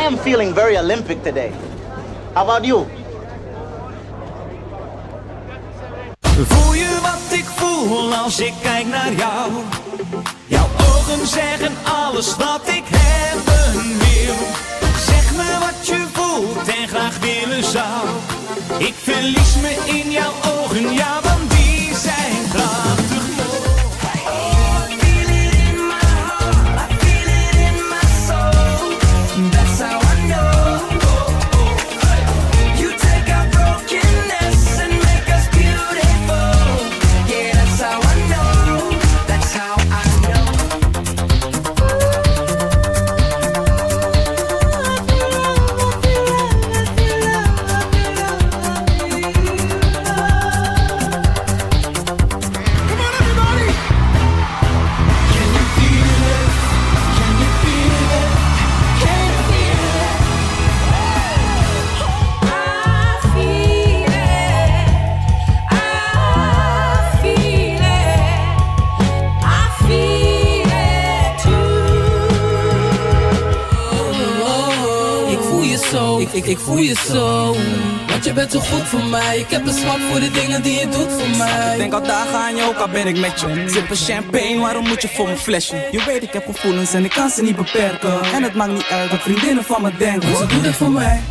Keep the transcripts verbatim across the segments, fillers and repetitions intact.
I am feeling very Olympic today. How about you? Voel je wat ik voel als ik kijk naar jou? Jouw ogen zeggen alles wat ik hebben wil. Zeg me wat je voelt en graag willen zou. Ik verlies me in jouw ogen, ja, want die zijn prachtig mooi. Oh, I feel it in my heart, I feel it in my soul. That's how I know. Oh, oh, hey. You take our brokenness and make us beautiful. Yeah, that's how I know. That's how I know. Ik, ik, ik voel je zo, want je bent zo goed voor mij. Ik heb een zwak voor de dingen die je doet voor mij. Ik denk al dagen aan je, ook al ben ik met je. Sippen champagne, waarom moet je voor mijn flesje? Je weet ik heb gevoelens en ik kan ze niet beperken. En het maakt niet uit wat vriendinnen van me denken. Want ze doen het voor mij.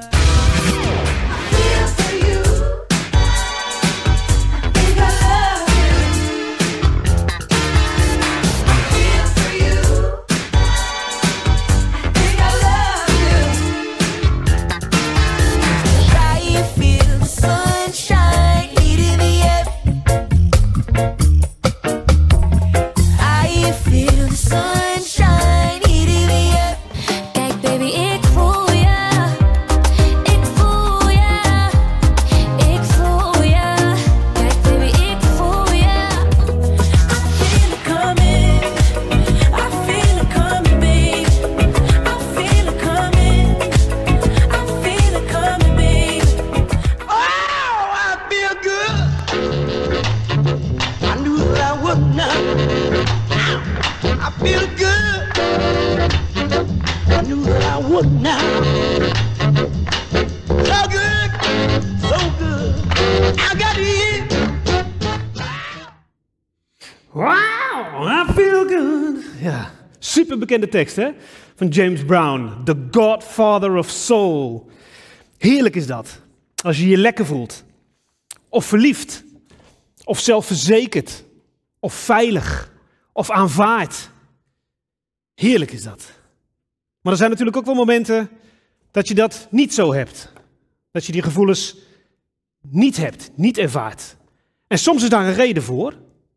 Bekende tekst, hè? Van James Brown. The Godfather of Soul. Heerlijk is dat. Als je je lekker voelt. Of verliefd. Of zelfverzekerd. Of veilig. Of aanvaard. Heerlijk is dat. Maar er zijn natuurlijk ook wel momenten dat je dat niet zo hebt. Dat je die gevoelens niet hebt, niet ervaart. En soms is daar een reden voor.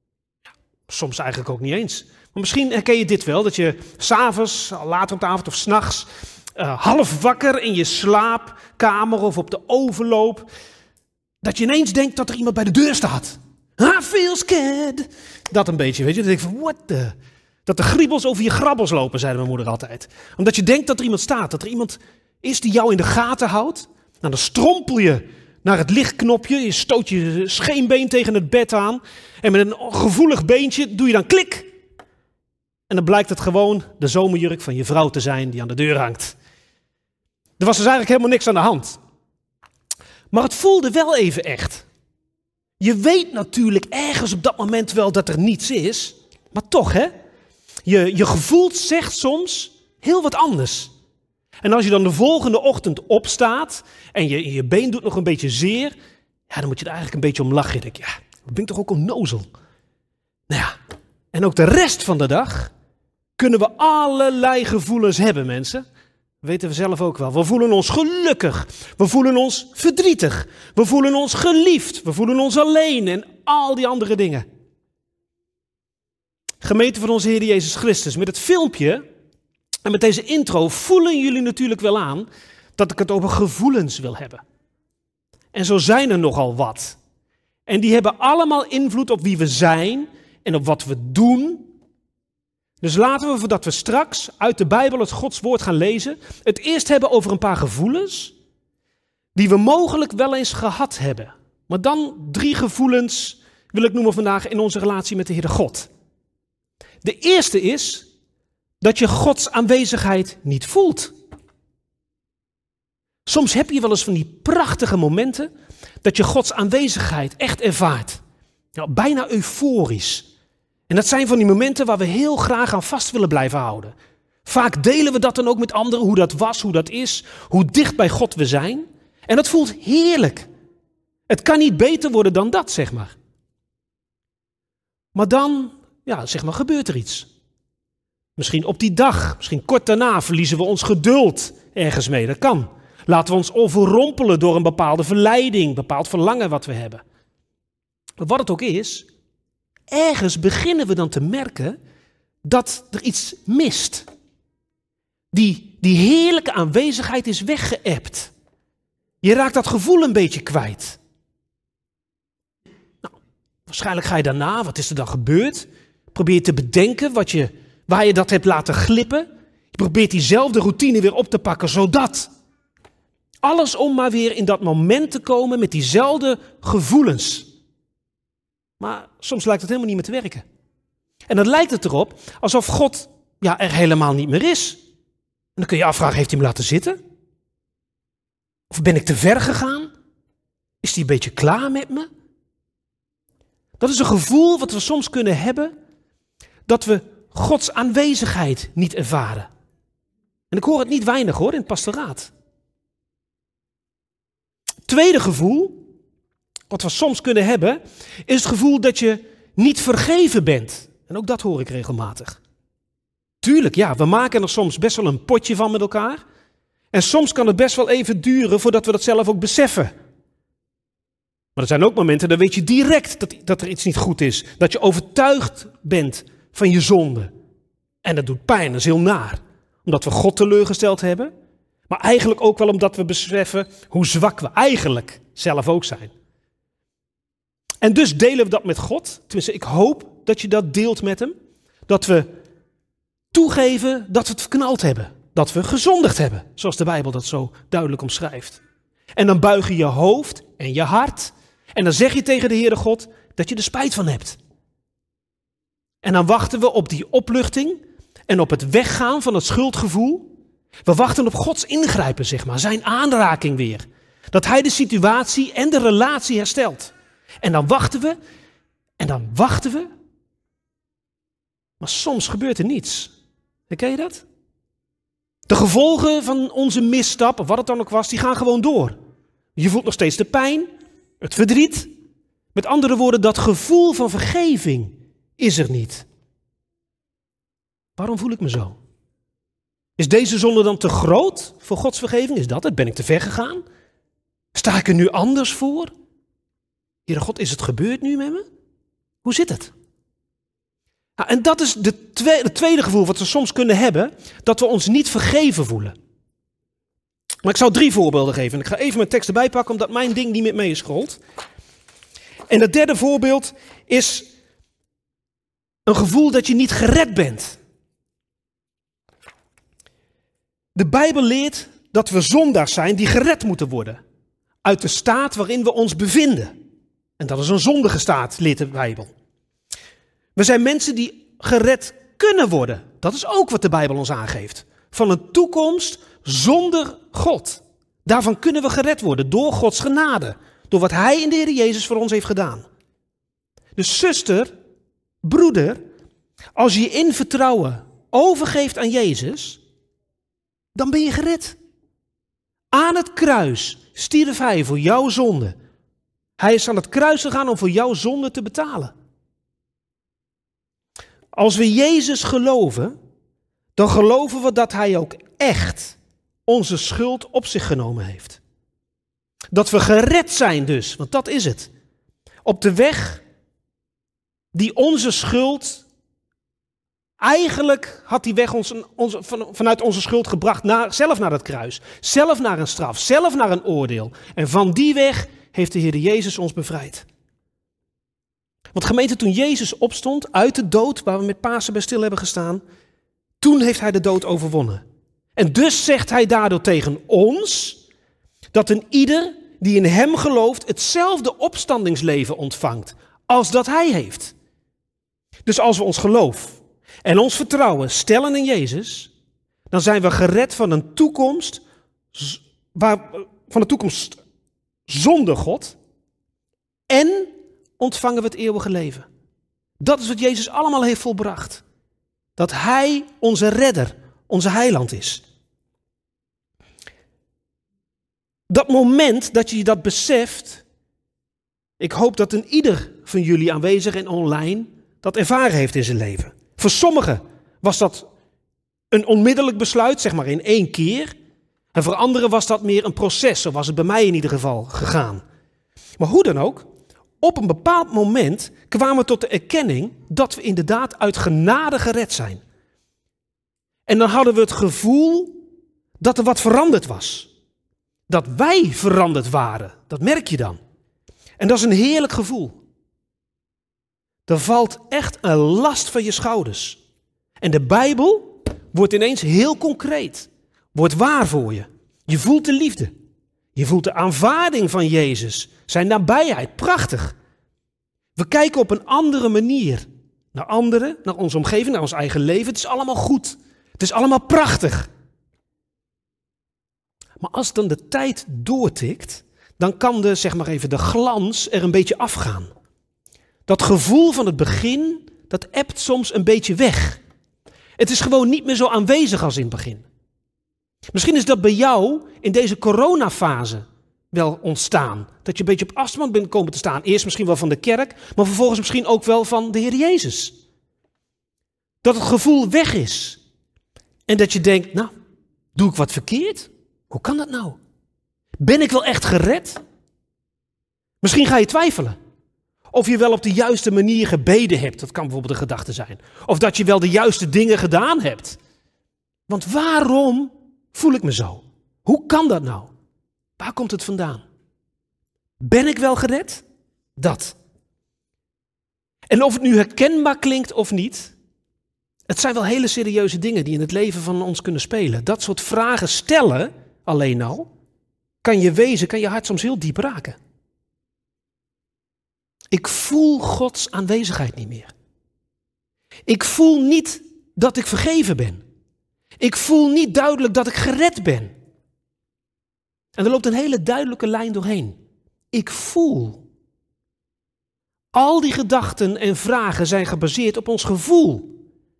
Soms eigenlijk ook niet eens. Maar misschien herken je dit wel, dat je 's avonds, later op de avond of 's nachts, uh, half wakker in je slaapkamer of op de overloop, dat je ineens denkt dat er iemand bij de deur staat. I feel scared. Dat een beetje, weet je. Dan denk je van, what the... Dat de griebels over je grabbels lopen, zei mijn moeder altijd. Omdat je denkt dat er iemand staat, dat er iemand is die jou in de gaten houdt. Nou, dan strompel je naar het lichtknopje, je stoot je scheenbeen tegen het bed aan en met een gevoelig beentje doe je dan klik. En dan blijkt het gewoon de zomerjurk van je vrouw te zijn die aan de deur hangt. Er was dus eigenlijk helemaal niks aan de hand. Maar het voelde wel even echt. Je weet natuurlijk ergens op dat moment wel dat er niets is, maar toch hè. Je, je gevoel zegt soms heel wat anders. En als je dan de volgende ochtend opstaat en je, je been doet nog een beetje zeer, ja, dan moet je er eigenlijk een beetje om lachen. Je denkt, ja, dat ben ik toch ook onnozel. Nou ja, en ook de rest van de dag kunnen we allerlei gevoelens hebben, mensen. Dat weten we zelf ook wel. We voelen ons gelukkig. We voelen ons verdrietig. We voelen ons geliefd. We voelen ons alleen en al die andere dingen. Gemeente van onze Heer Jezus Christus, met het filmpje en met deze intro voelen jullie natuurlijk wel aan dat ik het over gevoelens wil hebben. En zo zijn er nogal wat. En die hebben allemaal invloed op wie we zijn en op wat we doen. Dus laten we, voordat we straks uit de Bijbel het Gods woord gaan lezen, het eerst hebben over een paar gevoelens die we mogelijk wel eens gehad hebben. Maar dan drie gevoelens wil ik noemen vandaag in onze relatie met de Heere God. De eerste is dat je Gods aanwezigheid niet voelt. Soms heb je wel eens van die prachtige momenten dat je Gods aanwezigheid echt ervaart. Ja, bijna euforisch. En dat zijn van die momenten waar we heel graag aan vast willen blijven houden. Vaak delen we dat dan ook met anderen, hoe dat was, hoe dat is, hoe dicht bij God we zijn. En dat voelt heerlijk. Het kan niet beter worden dan dat, zeg maar. Maar dan, ja, zeg maar, gebeurt er iets. Misschien op die dag, misschien kort daarna verliezen we ons geduld ergens mee. Dat kan. Laten we ons overrompelen door een bepaalde verleiding, een bepaald verlangen wat we hebben. Maar wat het ook is, ergens beginnen we dan te merken dat er iets mist. Die, die heerlijke aanwezigheid is weggeëpt. Je raakt dat gevoel een beetje kwijt. Nou, waarschijnlijk ga je daarna, wat is er dan gebeurd? Probeer je te bedenken wat je, waar je dat hebt laten glippen. Je probeert diezelfde routine weer op te pakken, zodat. Alles om maar weer in dat moment te komen met diezelfde gevoelens. Maar soms lijkt het helemaal niet meer te werken. En dan lijkt het erop alsof God ja, er helemaal niet meer is. En dan kun je je afvragen, heeft hij me laten zitten? Of ben ik te ver gegaan? Is hij een beetje klaar met me? Dat is een gevoel wat we soms kunnen hebben, dat we Gods aanwezigheid niet ervaren. En ik hoor het niet weinig hoor, in het pastoraat. Tweede gevoel, wat we soms kunnen hebben, is het gevoel dat je niet vergeven bent. En ook dat hoor ik regelmatig. Tuurlijk, ja, we maken er soms best wel een potje van met elkaar. En soms kan het best wel even duren voordat we dat zelf ook beseffen. Maar er zijn ook momenten, dan weet je direct dat, dat er iets niet goed is. Dat je overtuigd bent van je zonde. En dat doet pijn, dat is heel naar. Omdat we God teleurgesteld hebben. Maar eigenlijk ook wel omdat we beseffen hoe zwak we eigenlijk zelf ook zijn. En dus delen we dat met God. Tenminste, ik hoop dat je dat deelt met hem. Dat we toegeven dat we het verknald hebben. Dat we gezondigd hebben, zoals de Bijbel dat zo duidelijk omschrijft. En dan buig je je hoofd en je hart. En dan zeg je tegen de Heere God dat je er spijt van hebt. En dan wachten we op die opluchting en op het weggaan van het schuldgevoel. We wachten op Gods ingrijpen, zeg maar, zijn aanraking weer. Dat hij de situatie en de relatie herstelt. En dan wachten we en dan wachten we. Maar soms gebeurt er niets. Herken je dat? De gevolgen van onze misstap, of wat het dan ook was, die gaan gewoon door. Je voelt nog steeds de pijn, het verdriet. Met andere woorden, dat gevoel van vergeving is er niet. Waarom voel ik me zo? Is deze zonde dan te groot voor Gods vergeving? Is dat het? Ben ik te ver gegaan? Sta ik er nu anders voor? Heere God, is het gebeurd nu met me? Hoe zit het? Nou, en dat is de tweede, het tweede gevoel wat we soms kunnen hebben, dat we ons niet vergeven voelen. Maar ik zou drie voorbeelden geven. En ik ga even mijn tekst erbij pakken, omdat mijn ding niet met mee is gerold. En het derde voorbeeld is een gevoel dat je niet gered bent. De Bijbel leert dat we zondaars zijn die gered moeten worden. Uit de staat waarin we ons bevinden. En dat is een zondige staat, leert de Bijbel. We zijn mensen die gered kunnen worden. Dat is ook wat de Bijbel ons aangeeft. Van een toekomst zonder God. Daarvan kunnen we gered worden door Gods genade. Door wat Hij in de Heer Jezus voor ons heeft gedaan. Dus zuster, broeder, als je je in vertrouwen overgeeft aan Jezus, dan ben je gered. Aan het kruis stierf Hij voor jouw zonde. Hij is aan het kruis gegaan om voor jouw zonde te betalen. Als we Jezus geloven, dan geloven we dat Hij ook echt onze schuld op zich genomen heeft. Dat we gered zijn dus, want dat is het. Op de weg die onze schuld, eigenlijk had die weg ons, ons, van, vanuit onze schuld gebracht, naar, zelf naar het kruis. Zelf naar een straf, zelf naar een oordeel. En van die weg heeft de Heer Jezus ons bevrijd. Want gemeente, toen Jezus opstond uit de dood, waar we met Pasen bij stil hebben gestaan, toen heeft Hij de dood overwonnen. En dus zegt Hij daardoor tegen ons, dat een ieder die in Hem gelooft, hetzelfde opstandingsleven ontvangt, als dat Hij heeft. Dus als we ons geloof en ons vertrouwen stellen in Jezus, dan zijn we gered van een toekomst waar, van de toekomst zonder God. En ontvangen we het eeuwige leven. Dat is wat Jezus allemaal heeft volbracht. Dat Hij onze redder, onze heiland is. Dat moment dat je dat beseft, ik hoop dat een ieder van jullie aanwezig en online dat ervaren heeft in zijn leven. Voor sommigen was dat een onmiddellijk besluit, zeg maar in één keer. En voor anderen was dat meer een proces, zo was het bij mij in ieder geval gegaan. Maar hoe dan ook, op een bepaald moment kwamen we tot de erkenning dat we inderdaad uit genade gered zijn. En dan hadden we het gevoel dat er wat veranderd was. Dat wij veranderd waren, dat merk je dan. En dat is een heerlijk gevoel. Er valt echt een last van je schouders. En de Bijbel wordt ineens heel concreet. Wordt waar voor je. Je voelt de liefde. Je voelt de aanvaarding van Jezus. Zijn nabijheid. Prachtig. We kijken op een andere manier naar anderen, naar onze omgeving, naar ons eigen leven. Het is allemaal goed. Het is allemaal prachtig. Maar als dan de tijd doortikt, dan kan de, zeg maar even, de glans er een beetje afgaan. Dat gevoel van het begin, dat ebt soms een beetje weg. Het is gewoon niet meer zo aanwezig als in het begin. Misschien is dat bij jou in deze coronafase wel ontstaan. Dat je een beetje op afstand bent komen te staan. Eerst misschien wel van de kerk, maar vervolgens misschien ook wel van de Heer Jezus. Dat het gevoel weg is. En dat je denkt, nou, doe ik wat verkeerd? Hoe kan dat nou? Ben ik wel echt gered? Misschien ga je twijfelen. Of je wel op de juiste manier gebeden hebt. Dat kan bijvoorbeeld een gedachte zijn. Of dat je wel de juiste dingen gedaan hebt. Want waarom voel ik me zo? Hoe kan dat nou? Waar komt het vandaan? Ben ik wel gered? Dat. En of het nu herkenbaar klinkt of niet, het zijn wel hele serieuze dingen die in het leven van ons kunnen spelen. Dat soort vragen stellen, alleen al, kan je wezen, kan je hart soms heel diep raken. Ik voel Gods aanwezigheid niet meer. Ik voel niet dat ik vergeven ben. Ik voel niet duidelijk dat ik gered ben. En er loopt een hele duidelijke lijn doorheen. Ik voel. Al die gedachten en vragen zijn gebaseerd op ons gevoel.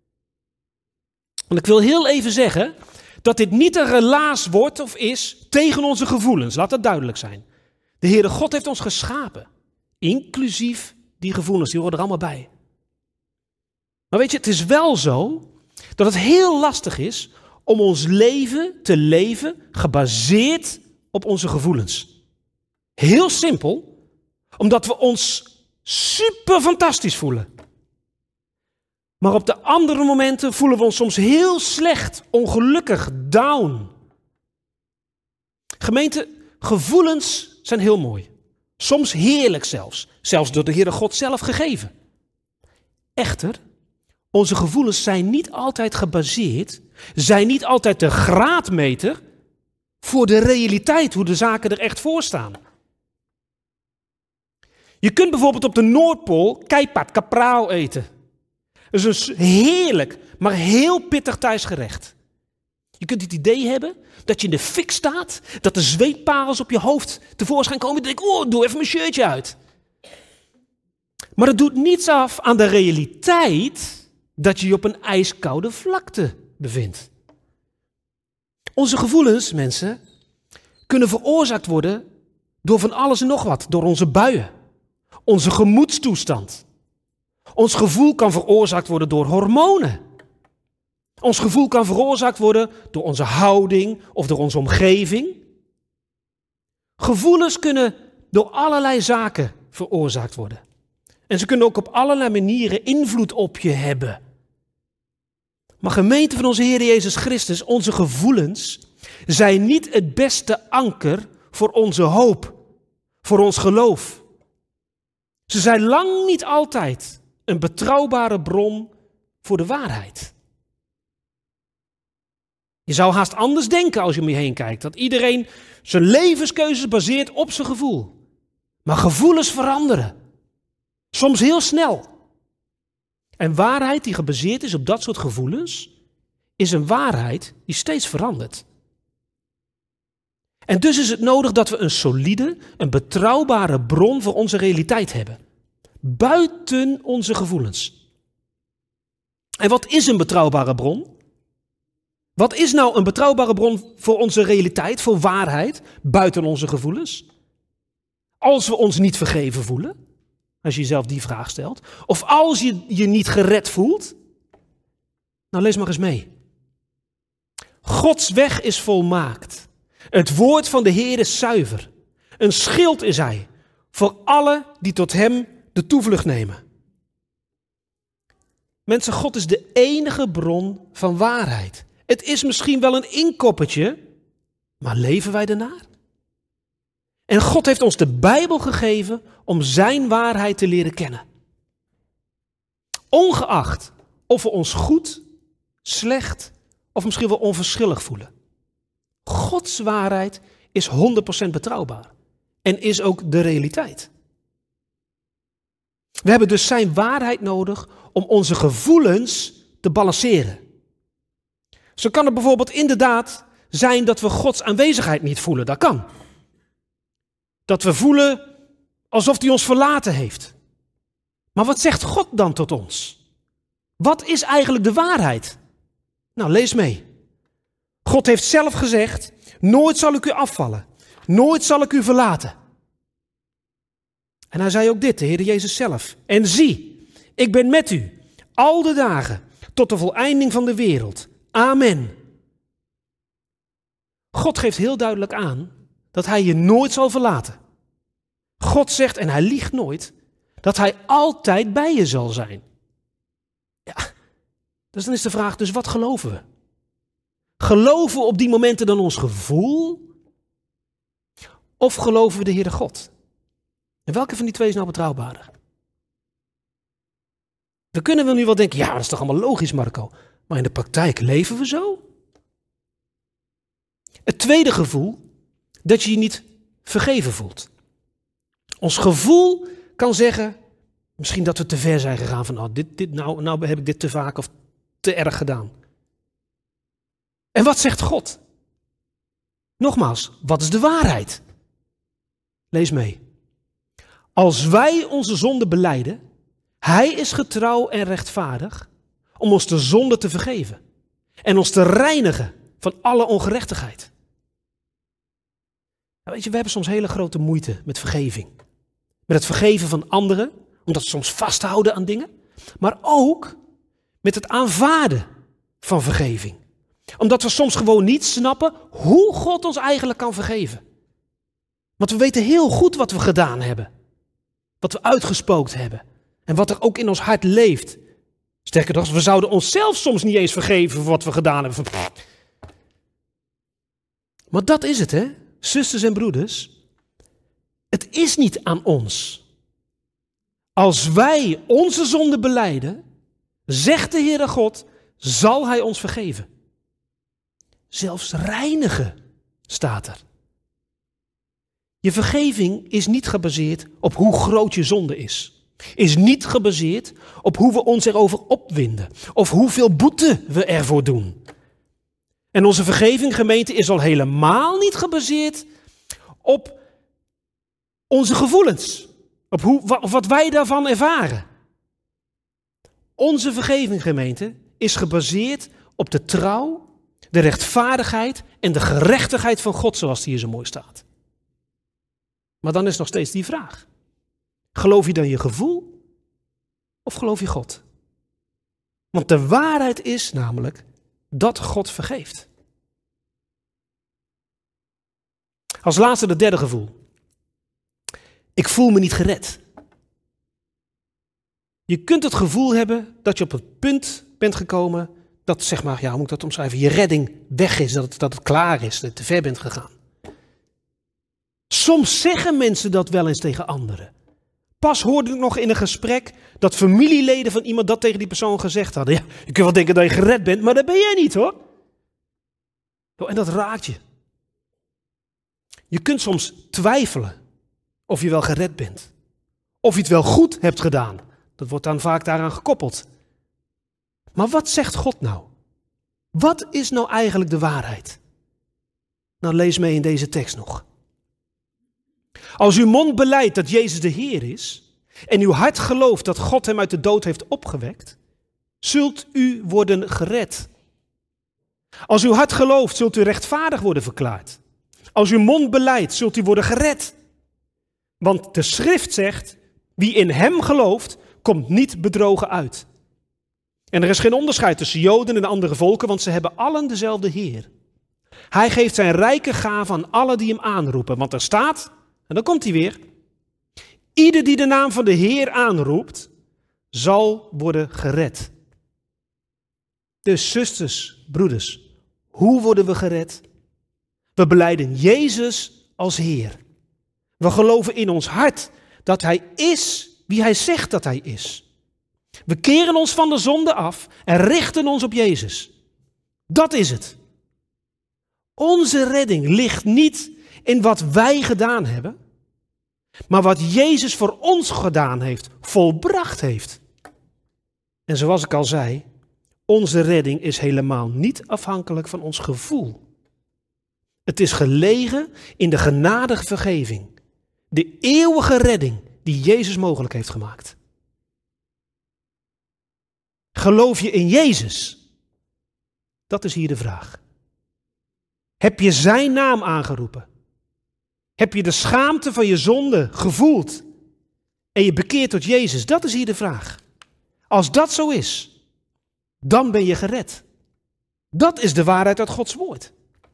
En ik wil heel even zeggen dat dit niet een relaas wordt of is tegen onze gevoelens. Laat dat duidelijk zijn. De Heere God heeft ons geschapen. Inclusief die gevoelens, die horen er allemaal bij. Maar weet je, het is wel zo dat het heel lastig is om ons leven te leven gebaseerd op onze gevoelens. Heel simpel, omdat we ons super fantastisch voelen. Maar op de andere momenten voelen we ons soms heel slecht, ongelukkig, down. Gemeente, gevoelens zijn heel mooi. Soms heerlijk zelfs. Zelfs door de Heere God zelf gegeven. Echter, onze gevoelens zijn niet altijd gebaseerd, zijn niet altijd de graadmeter voor de realiteit, hoe de zaken er echt voor staan. Je kunt bijvoorbeeld op de Noordpool keipat kapraal eten. Dat is een heerlijk, maar heel pittig thuisgerecht. Je kunt het idee hebben dat je in de fik staat, dat de zweetparels op je hoofd tevoorschijn komen. En je denkt, oh, doe even mijn shirtje uit. Maar dat doet niets af aan de realiteit dat je je op een ijskoude vlakte bevindt. Onze gevoelens, mensen, kunnen veroorzaakt worden door van alles en nog wat. Door onze buien, onze gemoedstoestand. Ons gevoel kan veroorzaakt worden door hormonen. Ons gevoel kan veroorzaakt worden door onze houding of door onze omgeving. Gevoelens kunnen door allerlei zaken veroorzaakt worden. En ze kunnen ook op allerlei manieren invloed op je hebben. Maar gemeente van onze Heer Jezus Christus, onze gevoelens zijn niet het beste anker voor onze hoop, voor ons geloof. Ze zijn lang niet altijd een betrouwbare bron voor de waarheid. Je zou haast anders denken als je om je heen kijkt. Dat iedereen zijn levenskeuzes baseert op zijn gevoel. Maar gevoelens veranderen. Soms heel snel. En waarheid die gebaseerd is op dat soort gevoelens, is een waarheid die steeds verandert. En dus is het nodig dat we een solide, een betrouwbare bron voor onze realiteit hebben. Buiten onze gevoelens. En wat is een betrouwbare bron? Wat is nou een betrouwbare bron voor onze realiteit, voor waarheid, buiten onze gevoelens? Als we ons niet vergeven voelen, als je jezelf die vraag stelt. Of als je je niet gered voelt. Nou, lees maar eens mee. Gods weg is volmaakt. Het woord van de Heer is zuiver. Een schild is hij voor alle die tot hem de toevlucht nemen. Mensen, God is de enige bron van waarheid. Het is misschien wel een inkoppertje, maar leven wij ernaar? En God heeft ons de Bijbel gegeven om zijn waarheid te leren kennen. Ongeacht of we ons goed, slecht of misschien wel onverschillig voelen. Gods waarheid is honderd procent betrouwbaar en is ook de realiteit. We hebben dus zijn waarheid nodig om onze gevoelens te balanceren. Zo kan het bijvoorbeeld inderdaad zijn dat we Gods aanwezigheid niet voelen. Dat kan. Dat we voelen alsof hij ons verlaten heeft. Maar wat zegt God dan tot ons? Wat is eigenlijk de waarheid? Nou, lees mee. God heeft zelf gezegd, nooit zal ik u afvallen. Nooit zal ik u verlaten. En hij zei ook dit, de Heer Jezus zelf. En zie, ik ben met u, al de dagen, tot de voleinding van de wereld. Amen. God geeft heel duidelijk aan dat hij je nooit zal verlaten. God zegt, en hij liegt nooit, dat hij altijd bij je zal zijn. Ja, dus dan is de vraag, dus wat geloven we? Geloven we op die momenten dan ons gevoel? Of geloven we de Heere God? En welke van die twee is nou betrouwbaarder? We kunnen wel nu wel denken, ja, dat is toch allemaal logisch, Marco. Maar in de praktijk leven we zo? Het tweede gevoel, dat je je niet vergeven voelt. Ons gevoel kan zeggen, misschien dat we te ver zijn gegaan van, oh, dit, dit, nou, nou heb ik dit te vaak of te erg gedaan. En wat zegt God? Nogmaals, wat is de waarheid? Lees mee. Als wij onze zonde belijden, hij is getrouw en rechtvaardig om ons de zonde te vergeven en ons te reinigen van alle ongerechtigheid. Nou, weet je, we hebben soms hele grote moeite met vergeving. Met het vergeven van anderen, omdat we soms vasthouden aan dingen. Maar ook met het aanvaarden van vergeving. Omdat we soms gewoon niet snappen hoe God ons eigenlijk kan vergeven. Want we weten heel goed wat we gedaan hebben. Wat we uitgespookt hebben. En wat er ook in ons hart leeft. Sterker nog, we zouden onszelf soms niet eens vergeven voor wat we gedaan hebben. Maar dat is het, hè, zusters en broeders. Het is niet aan ons. Als wij onze zonde belijden, zegt de Heere God, zal hij ons vergeven. Zelfs reinigen, staat er. Je vergeving is niet gebaseerd op hoe groot je zonde is. Is niet gebaseerd op hoe we ons erover opwinden. Of hoeveel boete we ervoor doen. En onze vergeving, gemeente, is al helemaal niet gebaseerd op onze gevoelens. Op hoe, wat wij daarvan ervaren. Onze vergeving, gemeente, is gebaseerd op de trouw, de rechtvaardigheid en de gerechtigheid van God, zoals die hier zo mooi staat. Maar dan is nog steeds die vraag. Geloof je dan je gevoel of geloof je God? Want de waarheid is namelijk dat God vergeeft. Als laatste het derde gevoel. Ik voel me niet gered. Je kunt het gevoel hebben dat je op het punt bent gekomen dat, zeg maar, ja, hoe moet ik dat omschrijven, je redding weg is, dat het, dat het klaar is, dat je te ver bent gegaan. Soms zeggen mensen dat wel eens tegen anderen. Pas hoorde ik nog in een gesprek dat familieleden van iemand dat tegen die persoon gezegd hadden. Ja, je kunt wel denken dat je gered bent, maar dat ben jij niet, hoor. En dat raakt je. Je kunt soms twijfelen of je wel gered bent. Of je het wel goed hebt gedaan. Dat wordt dan vaak daaraan gekoppeld. Maar wat zegt God nou? Wat is nou eigenlijk de waarheid? Nou, lees mee in deze tekst nog. Als uw mond belijdt dat Jezus de Heer is en uw hart gelooft dat God hem uit de dood heeft opgewekt, zult u worden gered. Als uw hart gelooft, zult u rechtvaardig worden verklaard. Als uw mond belijdt, zult u worden gered. Want de schrift zegt, wie in hem gelooft, komt niet bedrogen uit. En er is geen onderscheid tussen Joden en andere volken, want ze hebben allen dezelfde Heer. Hij geeft zijn rijke gaven aan allen die hem aanroepen. Want er staat, en dan komt hij weer, ieder die de naam van de Heer aanroept, zal worden gered. Dus zusters, broeders, hoe worden we gered? We belijden Jezus als Heer. We geloven in ons hart dat Hij is wie Hij zegt dat Hij is. We keren ons van de zonde af en richten ons op Jezus. Dat is het. Onze redding ligt niet in wat wij gedaan hebben, maar wat Jezus voor ons gedaan heeft, volbracht heeft. En zoals ik al zei, onze redding is helemaal niet afhankelijk van ons gevoel. Het is gelegen in de genadige vergeving, de eeuwige redding die Jezus mogelijk heeft gemaakt. Geloof je in Jezus? Dat is hier de vraag. Heb je zijn naam aangeroepen? Heb je de schaamte van je zonde gevoeld en je bekeert tot Jezus? Dat is hier de vraag. Als dat zo is, dan ben je gered. Dat is de waarheid uit Gods woord.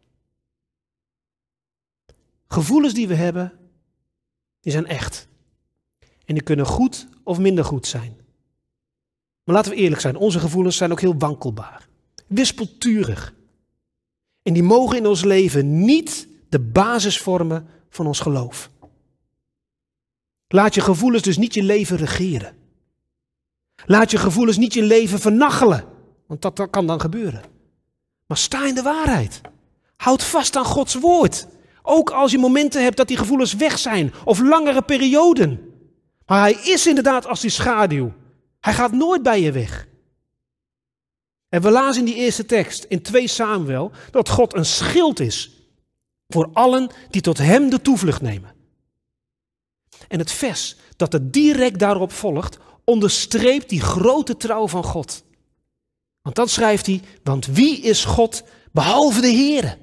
Gevoelens die we hebben, die zijn echt. En die kunnen goed of minder goed zijn. Maar laten we eerlijk zijn, onze gevoelens zijn ook heel wankelbaar. Wispelturig. En die mogen in ons leven niet de basis vormen van ons geloof. Laat je gevoelens dus niet je leven regeren. Laat je gevoelens niet je leven vernachelen. Want dat, dat kan dan gebeuren. Maar sta in de waarheid. Houd vast aan Gods woord. Ook als je momenten hebt dat die gevoelens weg zijn. Of langere perioden. Maar hij is inderdaad als die schaduw. Hij gaat nooit bij je weg. En we lazen in die eerste tekst, in twee Samuel, dat God een schild is voor allen die tot hem de toevlucht nemen. En het vers dat er direct daarop volgt, onderstreept die grote trouw van God. Want dan schrijft hij, want wie is God behalve de Heere?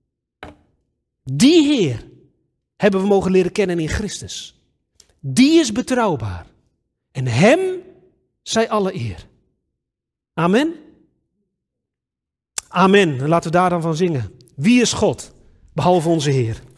Die Heer hebben we mogen leren kennen in Christus. Die is betrouwbaar. En hem zij alle eer. Amen. Amen. En laten we daar dan van zingen. Wie is God behalve onze Heer?